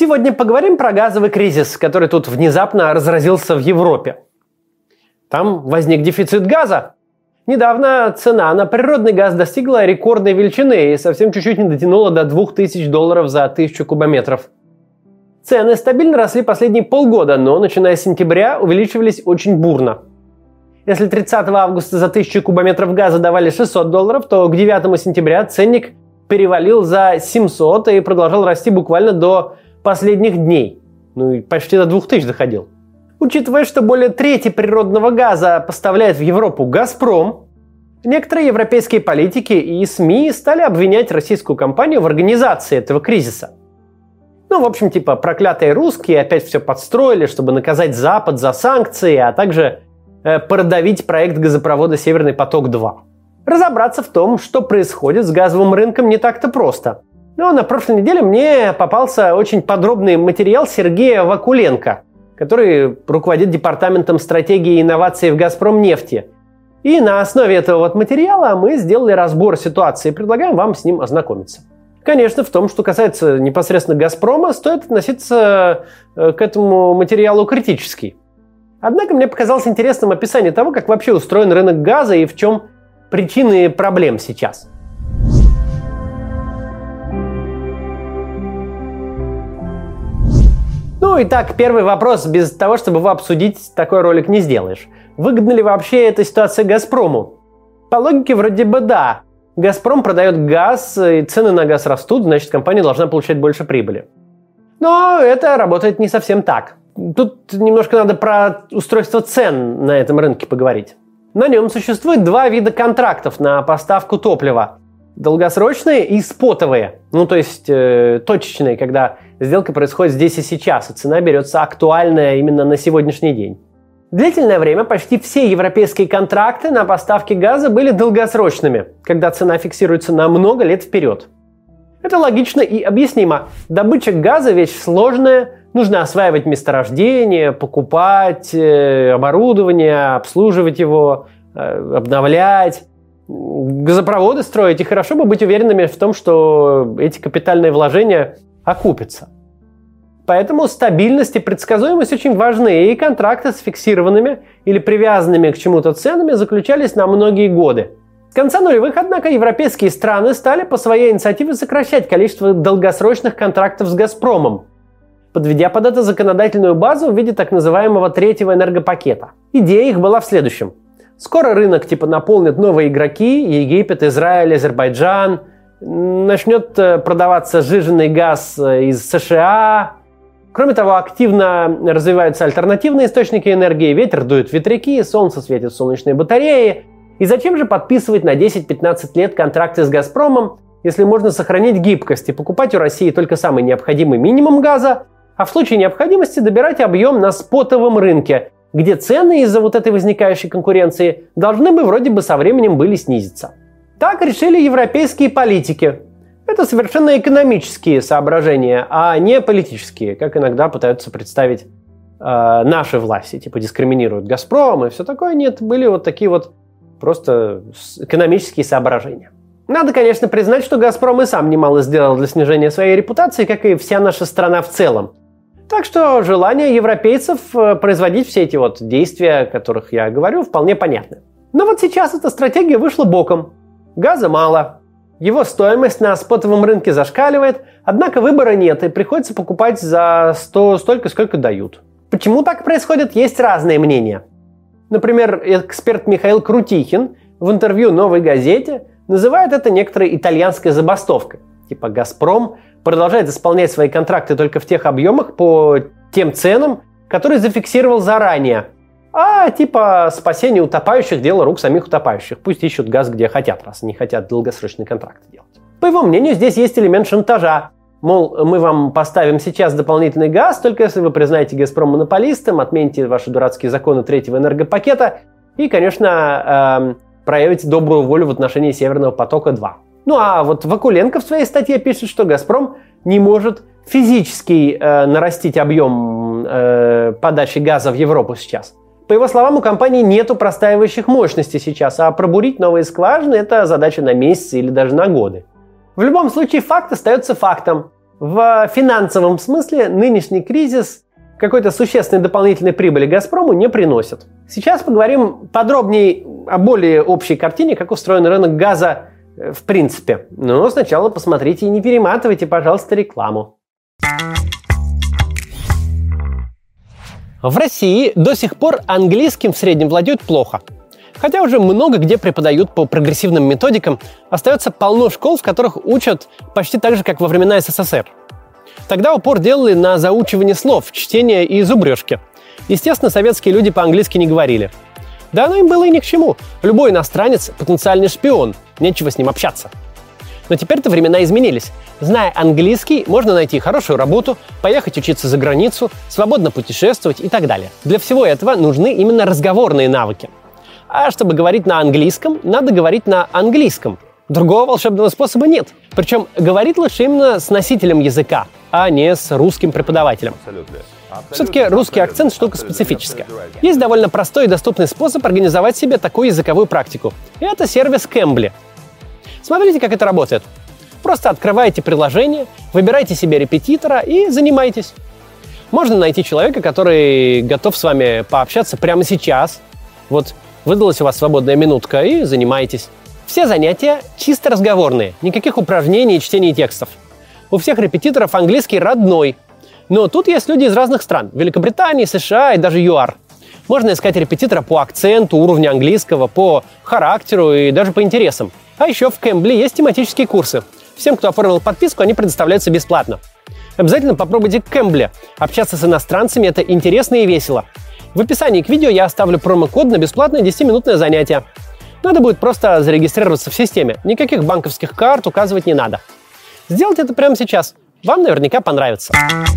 Сегодня поговорим про газовый кризис, который тут внезапно разразился в Европе. Там возник дефицит газа. Недавно цена на природный газ достигла рекордной величины и совсем чуть-чуть не дотянула до $2000 за 1000 кубометров. Цены стабильно росли последние полгода, но начиная с сентября увеличивались очень бурно. Если 30 августа за 1000 кубометров газа давали $600, то к 9 сентября ценник перевалил за 700 и продолжал расти буквально до последних дней. Ну и почти до 2000 доходил. Учитывая, что более трети природного газа поставляет в Европу «Газпром», некоторые европейские политики и СМИ стали обвинять российскую компанию в организации этого кризиса. Ну, в общем, типа, проклятые русские опять все подстроили, чтобы наказать Запад за санкции, а также продавить проект газопровода «Северный поток-2». Разобраться в том, что происходит с газовым рынком, не так-то просто. Но на прошлой неделе мне попался очень подробный материал Сергея Вакуленко, который руководит департаментом стратегии и инноваций в «Газпромнефти». И на основе этого вот материала мы сделали разбор ситуации и предлагаем вам с ним ознакомиться. Конечно, в том, что касается непосредственно «Газпрома», стоит относиться к этому материалу критически. Однако мне показалось интересным описание того, как вообще устроен рынок газа и в чем причины проблем сейчас. Ну, итак, первый вопрос, без того, чтобы его обсудить, такой ролик не сделаешь. Выгодна ли вообще эта ситуация «Газпрому»? По логике вроде бы да. «Газпром» продает газ, и цены на газ растут, значит, компания должна получать больше прибыли. Но это работает не совсем так. Тут немножко надо про устройство цен на этом рынке поговорить. На нем существует два вида контрактов на поставку топлива. Долгосрочные и спотовые. Ну, то есть точечные, когда сделка происходит здесь и сейчас, и цена берется актуальная именно на сегодняшний день. Длительное время почти все европейские контракты на поставки газа были долгосрочными, когда цена фиксируется на много лет вперед. Это логично и объяснимо. Добыча газа – вещь сложная, нужно осваивать месторождение, покупать оборудование, обслуживать его, обновлять, газопроводы строить. И хорошо бы быть уверенными в том, что эти капитальные вложения окупятся. Поэтому стабильность и предсказуемость очень важны, и контракты с фиксированными или привязанными к чему-то ценами заключались на многие годы. С конца нулевых, однако, европейские страны стали по своей инициативе сокращать количество долгосрочных контрактов с «Газпромом», подведя под это законодательную базу в виде так называемого третьего энергопакета. Идея их была в следующем. Скоро рынок наполнят новые игроки – Египет, Израиль, Азербайджан, начнет продаваться сжиженный газ из США. Кроме того, активно развиваются альтернативные источники энергии, ветер дует ветряки, солнце светит солнечные батареи. И зачем же подписывать на 10-15 лет контракты с «Газпромом», если можно сохранить гибкость и покупать у России только самый необходимый минимум газа, а в случае необходимости добирать объем на спотовом рынке, где цены из-за вот этой возникающей конкуренции должны бы вроде бы со временем были снизиться. Так решили европейские политики. Это совершенно экономические соображения, а не политические, как иногда пытаются представить наши власти, типа дискриминируют «Газпром» и все такое. Нет, были вот такие вот просто экономические соображения. Надо, конечно, признать, что «Газпром» и сам немало сделал для снижения своей репутации, как и вся наша страна в целом. Так что желание европейцев производить все эти вот действия, о которых я говорю, вполне понятно. Но вот сейчас эта стратегия вышла боком. Газа мало, его стоимость на спотовом рынке зашкаливает, однако выбора нет, и приходится покупать за столько, сколько дают. Почему так происходит, есть разные мнения. Например, эксперт Михаил Крутихин в интервью «Новой газете» называет это некоторой итальянской забастовкой. Типа «Газпром» продолжает исполнять свои контракты только в тех объемах по тем ценам, которые зафиксировал заранее. А типа спасение утопающих – дело рук самих утопающих. Пусть ищут газ где хотят, раз не хотят долгосрочные контракты делать. По его мнению, здесь есть элемент шантажа. Мол, мы вам поставим сейчас дополнительный газ, только если вы признаете «Газпром» монополистом, отмените ваши дурацкие законы третьего энергопакета и, конечно, проявите добрую волю в отношении «Северного потока-2». Ну а вот Вакуленко в своей статье пишет, что «Газпром» не может физически нарастить объем подачи газа в Европу сейчас. По его словам, у компании нету простаивающих мощностей сейчас, а пробурить новые скважины – это задача на месяцы или даже на годы. В любом случае, факт остается фактом. В финансовом смысле нынешний кризис какой-то существенной дополнительной прибыли «Газпрому» не приносит. Сейчас поговорим подробнее о более общей картине, как устроен рынок газа в принципе. Но сначала посмотрите и не перематывайте, пожалуйста, рекламу. В России до сих пор английским в среднем владеют плохо. Хотя уже много где преподают по прогрессивным методикам, остается полно школ, в которых учат почти так же, как во времена СССР. Тогда упор делали на заучивание слов, чтение и зубрежки. Естественно, советские люди по-английски не говорили. Да оно им было и ни к чему. Любой иностранец – потенциальный шпион, нечего с ним общаться. Но теперь-то времена изменились. Зная английский, можно найти хорошую работу, поехать учиться за границу, свободно путешествовать и так далее. Для всего этого нужны именно разговорные навыки. А чтобы говорить на английском, надо говорить на английском. Другого волшебного способа нет. Причем говорить лучше именно с носителем языка, а не с русским преподавателем. Все-таки русский акцент – штука специфическая. Есть довольно простой и доступный способ организовать себе такую языковую практику. И это сервис Cambly. Смотрите, как это работает. Просто открываете приложение, выбираете себе репетитора и занимаетесь. Можно найти человека, который готов с вами пообщаться прямо сейчас. Вот выдалась у вас свободная минутка, и занимаетесь. Все занятия чисто разговорные, никаких упражнений и чтений текстов. У всех репетиторов английский родной. Но тут есть люди из разных стран – Великобритании, США и даже ЮАР. Можно искать репетитора по акценту, уровню английского, по характеру и даже по интересам. А еще в Cambly есть тематические курсы. Всем, кто оформил подписку, они предоставляются бесплатно. Обязательно попробуйте Cambly. Общаться с иностранцами – это интересно и весело. В описании к видео я оставлю промокод на бесплатное 10-минутное занятие. Надо будет просто зарегистрироваться в системе. Никаких банковских карт указывать не надо. Сделайте это прямо сейчас. Вам наверняка понравится.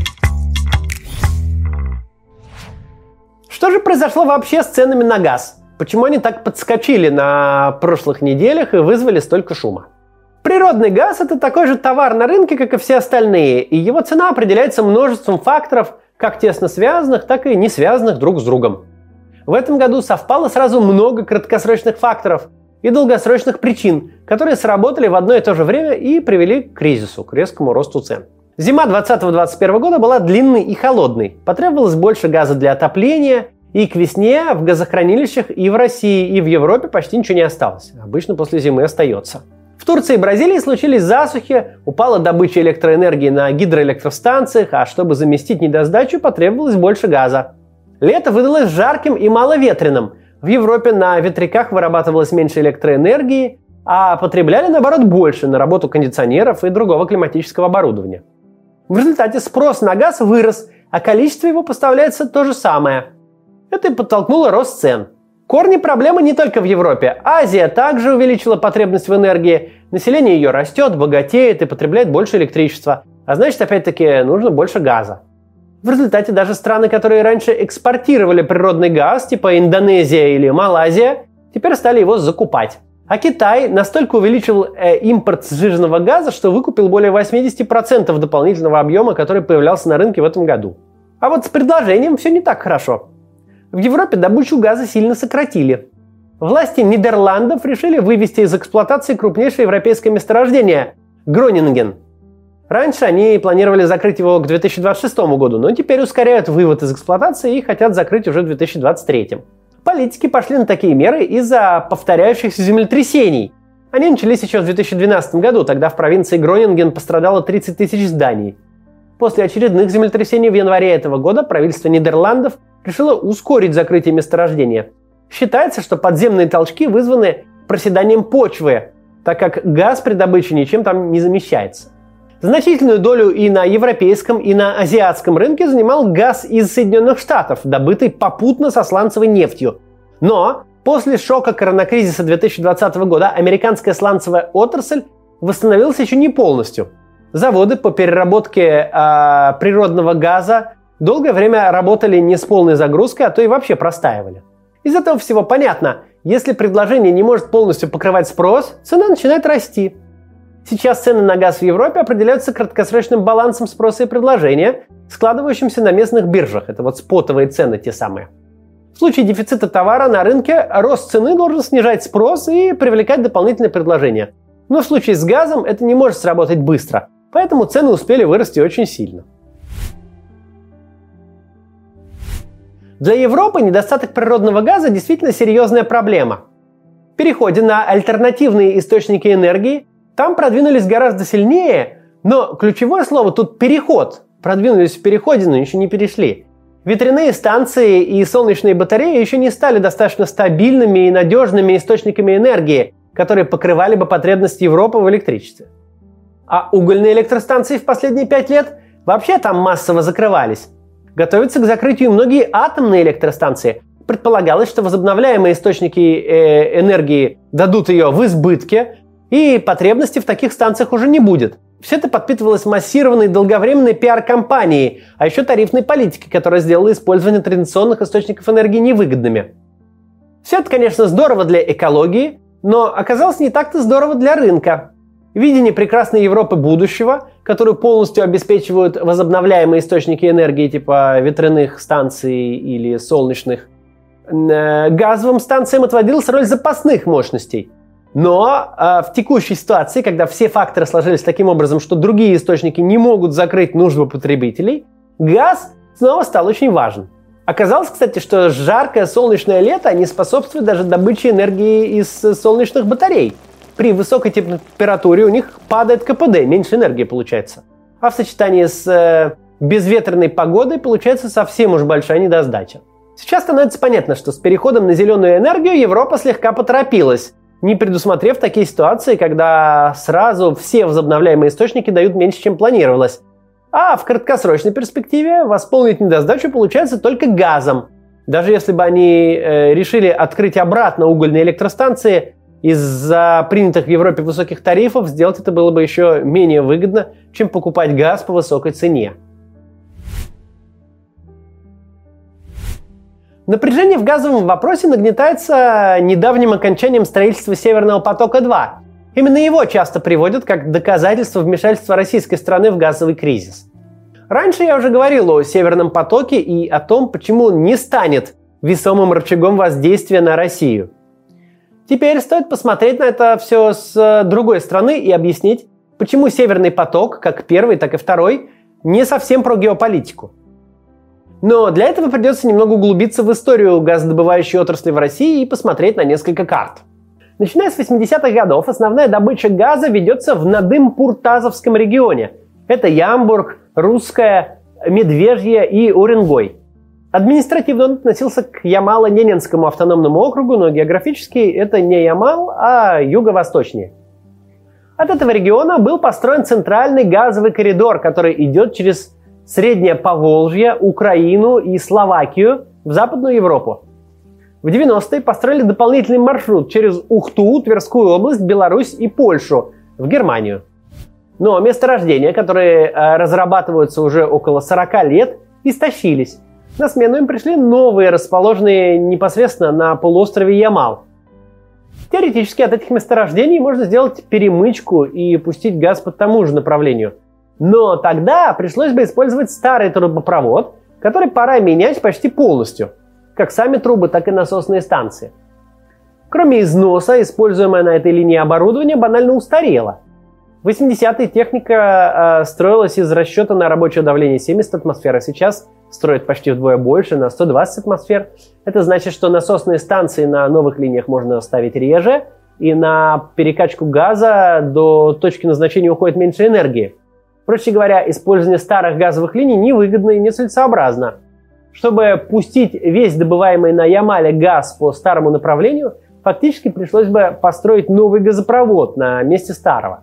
Что же произошло вообще с ценами на газ? Почему они так подскочили на прошлых неделях и вызвали столько шума? Природный газ – это такой же товар на рынке, как и все остальные, и его цена определяется множеством факторов, как тесно связанных, так и не связанных друг с другом. В этом году совпало сразу много краткосрочных факторов и долгосрочных причин, которые сработали в одно и то же время и привели к кризису, к резкому росту цен. Зима 2020-2021 года была длинной и холодной. Потребовалось больше газа для отопления, и к весне в газохранилищах и в России, и в Европе почти ничего не осталось. Обычно после зимы остается. В Турции и Бразилии случились засухи, упала добыча электроэнергии на гидроэлектростанциях, а чтобы заместить недосдачу, потребовалось больше газа. Лето выдалось жарким и маловетренным. В Европе на ветряках вырабатывалось меньше электроэнергии, а потребляли, наоборот, больше на работу кондиционеров и другого климатического оборудования. В результате спрос на газ вырос, а количество его поставляется то же самое. Это и подтолкнуло рост цен. Корни проблемы не только в Европе. Азия также увеличила потребность в энергии. Население ее растет, богатеет и потребляет больше электричества. А значит, опять-таки, нужно больше газа. В результате даже страны, которые раньше экспортировали природный газ, типа Индонезия или Малайзия, теперь стали его закупать. А Китай настолько увеличил импорт сжиженного газа, что выкупил более 80% дополнительного объема, который появлялся на рынке в этом году. А вот с предложением все не так хорошо. В Европе добычу газа сильно сократили. Власти Нидерландов решили вывести из эксплуатации крупнейшее европейское месторождение – Гронинген. Раньше они планировали закрыть его к 2026 году, но теперь ускоряют вывод из эксплуатации и хотят закрыть уже в 2023. Политики пошли на такие меры из-за повторяющихся землетрясений. Они начались еще в 2012 году, тогда в провинции Гронинген пострадало 30 тысяч зданий. После очередных землетрясений в январе этого года правительство Нидерландов решило ускорить закрытие месторождения. Считается, что подземные толчки вызваны проседанием почвы, так как газ при добыче ничем там не замещается. Значительную долю и на европейском, и на азиатском рынке занимал газ из Соединенных Штатов, добытый попутно со сланцевой нефтью. Но после шока коронакризиса 2020 года американская сланцевая отрасль восстановилась еще не полностью. Заводы по переработке природного газа долгое время работали не с полной загрузкой, а то и вообще простаивали. Из этого всего понятно, если предложение не может полностью покрывать спрос, цена начинает расти. Сейчас цены на газ в Европе определяются краткосрочным балансом спроса и предложения, складывающимся на местных биржах. Это вот спотовые цены те самые. В случае дефицита товара на рынке рост цены должен снижать спрос и привлекать дополнительное предложение. Но в случае с газом это не может сработать быстро, Поэтому цены успели вырасти очень сильно. Для Европы недостаток природного газа действительно серьезная проблема. В переходе на альтернативные источники энергии там продвинулись гораздо сильнее, но ключевое слово тут «переход». Продвинулись в переходе, но еще не перешли. Ветряные станции и солнечные батареи еще не стали достаточно стабильными и надежными источниками энергии, которые покрывали бы потребности Европы в электричестве. А угольные электростанции в последние 5 лет вообще там массово закрывались. Готовятся к закрытию многие атомные электростанции. Предполагалось, что возобновляемые источники энергии дадут ее в избытке, и потребности в таких станциях уже не будет. Все это подпитывалось массированной долговременной пиар-компанией, а еще тарифной политикой, которая сделала использование традиционных источников энергии невыгодными. Все это, конечно, здорово для экологии, но оказалось не так-то здорово для рынка. Видение прекрасной Европы будущего, которую полностью обеспечивают возобновляемые источники энергии типа ветряных станций или солнечных, газовым станциям отводилась роль запасных мощностей. Но в текущей ситуации, когда все факторы сложились таким образом, что другие источники не могут закрыть нужды потребителей, газ снова стал очень важен. Оказалось, кстати, что жаркое солнечное лето не способствует даже добыче энергии из солнечных батарей. При высокой температуре у них падает КПД, меньше энергии получается. А в сочетании с безветренной погодой получается совсем уж большая недосдача. Сейчас становится понятно, что с переходом на зеленую энергию Европа слегка поторопилась, не предусмотрев такие ситуации, когда сразу все возобновляемые источники дают меньше, чем планировалось. А в краткосрочной перспективе восполнить недосдачу получается только газом. Даже если бы они решили открыть обратно угольные электростанции, из-за принятых в Европе высоких тарифов сделать это было бы еще менее выгодно, чем покупать газ по высокой цене. Напряжение в газовом вопросе нагнетается недавним окончанием строительства Северного потока-2. Именно его часто приводят как доказательство вмешательства российской страны в газовый кризис. Раньше я уже говорил о Северном потоке и о том, почему он не станет весомым рычагом воздействия на Россию. Теперь стоит посмотреть на это все с другой стороны и объяснить, почему Северный поток, как первый, так и второй, не совсем про геополитику. Но для этого придется немного углубиться в историю газодобывающей отрасли в России и посмотреть на несколько карт. Начиная с 80-х годов основная добыча газа ведется в Надым-Пуртазовском регионе. Это Ямбург, Русское, Медвежье и Уренгой. Административно он относился к Ямало-Ненецкому автономному округу, но географически это не Ямал, а юго-восточнее. От этого региона был построен центральный газовый коридор, который идет через Среднее Поволжье, Украину и Словакию в Западную Европу. В 90-е построили дополнительный маршрут через Ухту, Тверскую область, Беларусь и Польшу в Германию. Но месторождения, которые разрабатываются уже около 40 лет, истощились. На смену им пришли новые, расположенные непосредственно на полуострове Ямал. Теоретически от этих месторождений можно сделать перемычку и пустить газ по тому же направлению. Но тогда пришлось бы использовать старый трубопровод, который пора менять почти полностью, как сами трубы, так и насосные станции. Кроме износа, используемое на этой линии оборудование банально устарело. В 80-е техника строилась из расчета на рабочее давление 70 атмосфер, а сейчас строят почти вдвое больше, на 120 атмосфер. Это значит, что насосные станции на новых линиях можно ставить реже, и на перекачку газа до точки назначения уходит меньше энергии. Проще говоря, использование старых газовых линий невыгодно и нецелесообразно. Чтобы пустить весь добываемый на Ямале газ по старому направлению, фактически пришлось бы построить новый газопровод на месте старого.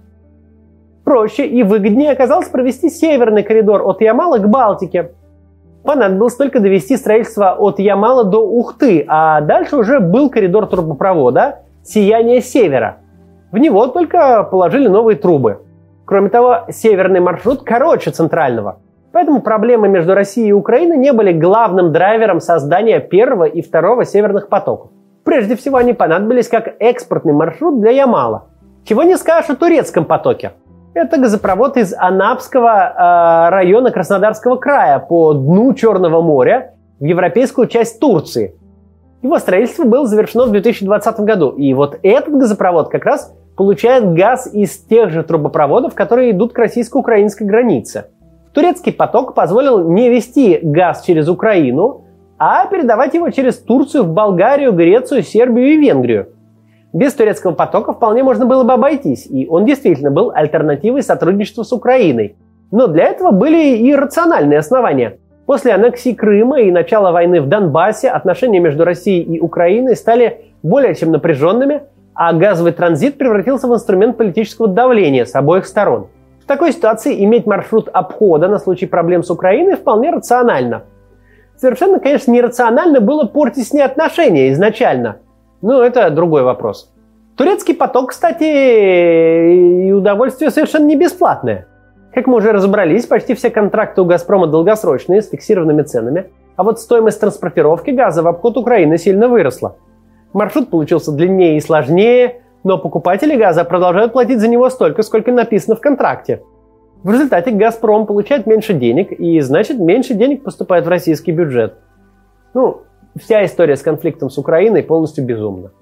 Проще и выгоднее оказалось провести северный коридор от Ямала к Балтике. Понадобилось только довести строительство от Ямала до Ухты, а дальше уже был коридор трубопровода «Сияние Севера». В него только положили новые трубы. Кроме того, северный маршрут короче центрального. Поэтому проблемы между Россией и Украиной не были главным драйвером создания первого и второго северных потоков. Прежде всего, они понадобились как экспортный маршрут для Ямала. Чего не скажешь о турецком потоке. Это газопровод из Анапского района Краснодарского края по дну Черного моря в европейскую часть Турции. Его строительство было завершено в 2020 году. И вот этот газопровод как раз получает газ из тех же трубопроводов, которые идут к российско-украинской границе. Турецкий поток позволил не вести газ через Украину, а передавать его через Турцию в Болгарию, Грецию, Сербию и Венгрию. Без турецкого потока вполне можно было бы обойтись, и он действительно был альтернативой сотрудничеству с Украиной. Но для этого были и рациональные основания. После аннексии Крыма и начала войны в Донбассе отношения между Россией и Украиной стали более чем напряженными, а газовый транзит превратился в инструмент политического давления с обоих сторон. В такой ситуации иметь маршрут обхода на случай проблем с Украиной вполне рационально. Совершенно, конечно, нерационально было портить с ней отношения изначально. Но это другой вопрос. Турецкий поток, кстати, и удовольствие совершенно не бесплатное. Как мы уже разобрались, почти все контракты у «Газпрома» долгосрочные, с фиксированными ценами, а вот стоимость транспортировки газа в обход Украины сильно выросла. Маршрут получился длиннее и сложнее, но покупатели газа продолжают платить за него столько, сколько написано в контракте. В результате «Газпром» получает меньше денег, и значит меньше денег поступает в российский бюджет. Вся история с конфликтом с Украиной полностью безумна.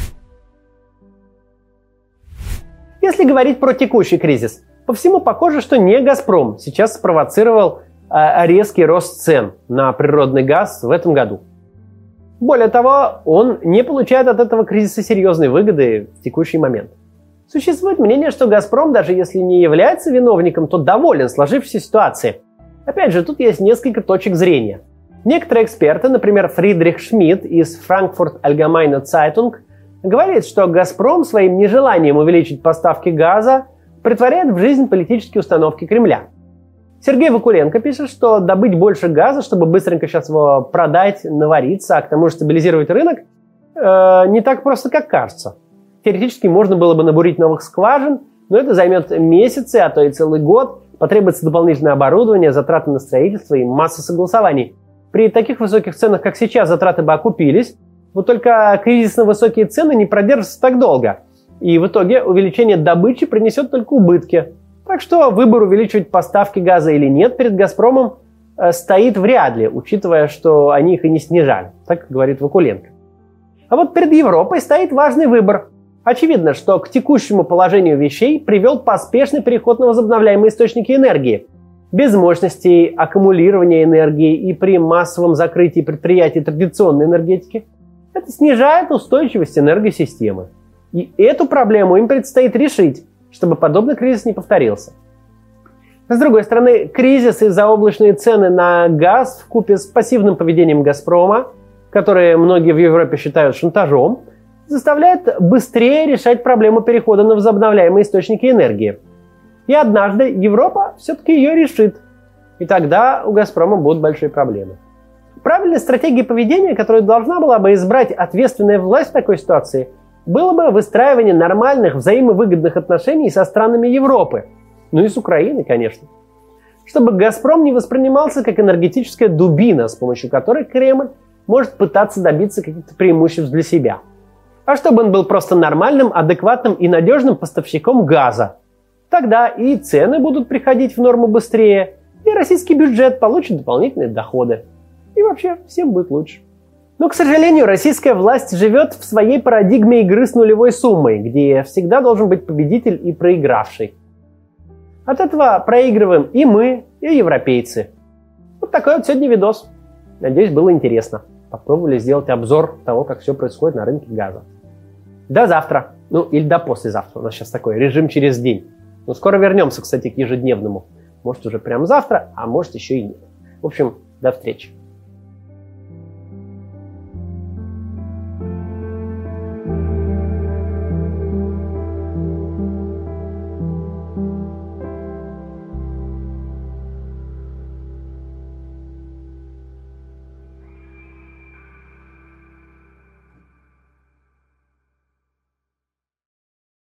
Если говорить про текущий кризис, по всему похоже, что не «Газпром» сейчас спровоцировал резкий рост цен на природный газ в этом году. Более того, он не получает от этого кризиса серьезной выгоды в текущий момент. Существует мнение, что «Газпром», даже если не является виновником, то доволен сложившейся ситуацией. Опять же, тут есть несколько точек зрения. Некоторые эксперты, например, Фридрих Шмидт из Frankfurt Allgemeine Zeitung, говорит, что «Газпром» своим нежеланием увеличить поставки газа претворяет в жизнь политические установки Кремля. Сергей Вакуленко пишет, что добыть больше газа, чтобы быстренько сейчас его продать, навариться, а к тому же стабилизировать рынок, не так просто, как кажется. Теоретически можно было бы набурить новых скважин, но это займет месяцы, а то и целый год, потребуется дополнительное оборудование, затраты на строительство и масса согласований. При таких высоких ценах, как сейчас, затраты бы окупились, вот только кризисно высокие цены не продержатся так долго. И в итоге увеличение добычи принесет только убытки. Так что выбор увеличивать поставки газа или нет перед «Газпромом» стоит вряд ли, учитывая, что они их и не снижали, так говорит Вакуленко. А вот перед Европой стоит важный выбор. Очевидно, что к текущему положению вещей привел поспешный переход на возобновляемые источники энергии. Без мощностей аккумулирования энергии и при массовом закрытии предприятий традиционной энергетики это снижает устойчивость энергосистемы. И эту проблему им предстоит решить, чтобы подобный кризис не повторился. С другой стороны, кризис и заоблачные цены на газ вкупе с пассивным поведением «Газпрома», которые многие в Европе считают шантажом, заставляет быстрее решать проблему перехода на возобновляемые источники энергии. И однажды Европа все-таки ее решит. И тогда у «Газпрома» будут большие проблемы. Правильной стратегией поведения, которую должна была бы избрать ответственная власть в такой ситуации, было бы выстраивание нормальных взаимовыгодных отношений со странами Европы. Ну и с Украиной, конечно. Чтобы «Газпром» не воспринимался как энергетическая дубина, с помощью которой Кремль может пытаться добиться каких-то преимуществ для себя. А чтобы он был просто нормальным, адекватным и надежным поставщиком газа. Тогда и цены будут приходить в норму быстрее, и российский бюджет получит дополнительные доходы. И вообще всем будет лучше. Но, к сожалению, российская власть живет в своей парадигме игры с нулевой суммой, где всегда должен быть победитель и проигравший. От этого проигрываем и мы, и европейцы. Вот такой вот сегодня видос. Надеюсь, было интересно. Попробовали сделать обзор того, как все происходит на рынке газа. До завтра. Или до послезавтра. У нас сейчас такой режим через день. Но скоро вернемся, кстати, к ежедневному. Может, уже прямо завтра, а может, еще и нет. В общем, до встречи.